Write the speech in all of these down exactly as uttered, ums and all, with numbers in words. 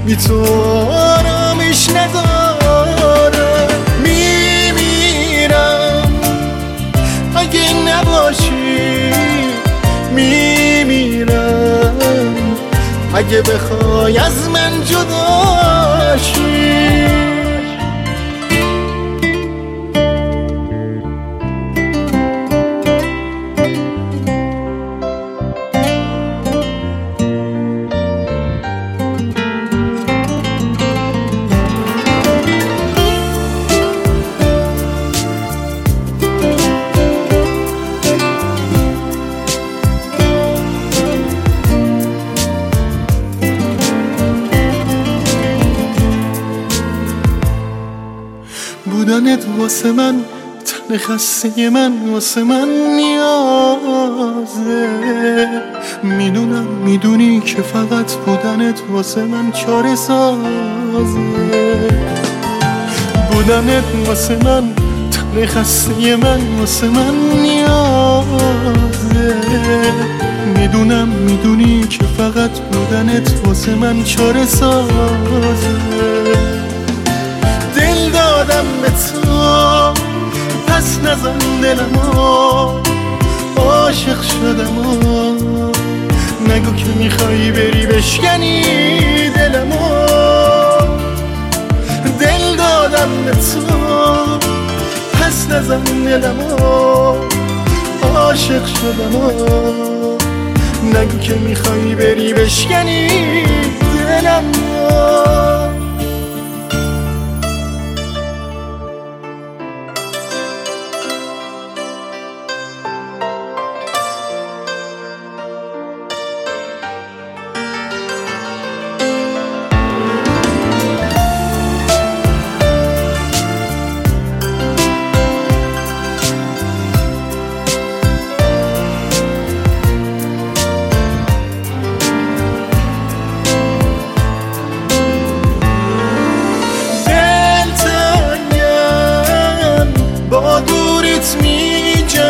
بی تو آرامش ندارم. میمیرم اگه نباشی، میمیرم اگه بخوای از من جدا شی. بودنت واسه من، تن خسته من واسه من نیازه. میدونم میدونی که فقط بودنت واسه من چاره سازه. بودنت واسه من، تن خسته من واسه من نیازه. میدونم میدونی که فقط بودنت واسه من چاره سازه. دل دادم به تو پس نزن دلمو، عاشق شدمو. نگو که میخوایی بری بشکنی دلمو. دل دادم به تو پس نزن دلمو، عاشق شدمو. نگو که میخوایی بری بشکنی دلمو. با دوریت می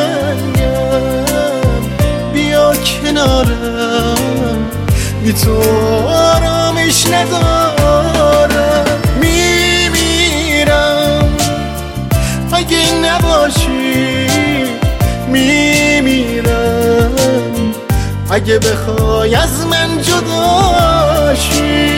جنگم، بیا کنارم. بی تو آرامش ندارم. میمیرم اگه نباشی، میمیرم اگه بخوای از من جدا شی.